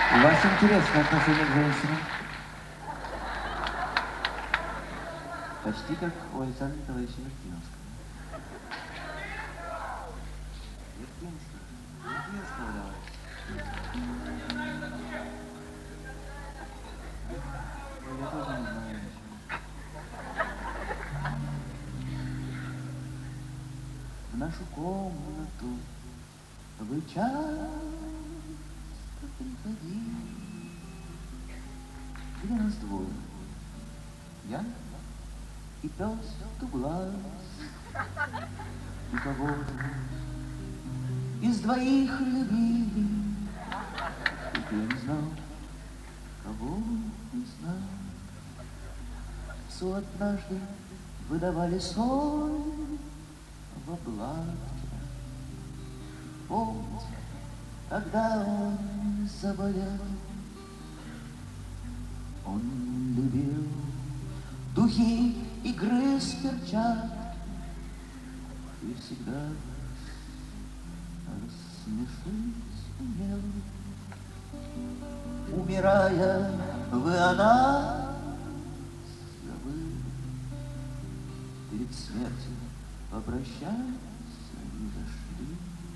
У вас интересное отношение к женщинам. Почти как у Александра Николаевича Вертинского. Вертинского давай. Я тоже не знаю ничего. В нашу комнату вы часто приходили. Где нас двое? Я и пес Туглас. И кого-то из двоих любили. Только я не знал, кого не знал. Псу однажды выдавали соль в облаке. Помните, когда он заболел, он любил духи и грыз перчатки и всегда рассмешить умел. Умирая, вы о нас забыли, перед смертью попрощаться и зашли.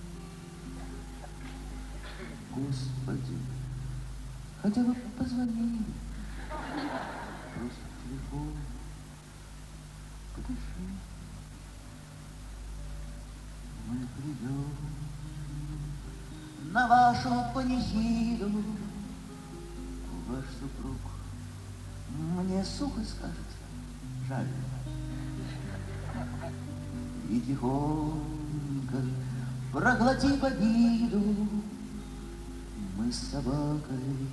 Господи, хотя бы позвонили, просто телефон, подыши, мы придем на вашу панихиду. Ваш супруг мне сухо скажет, жаль, и тихонько проглотив обиду, мы с собакой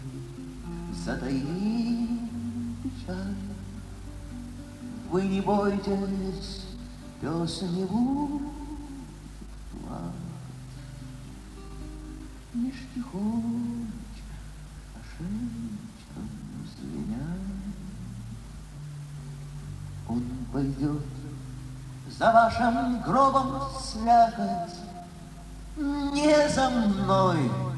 затаим печаль. Вы не бойтесь, пес не будет плакать, лишь тихонечко, ошибочком звеня. Он пойдет за вашим гробом слякоть, не за мной.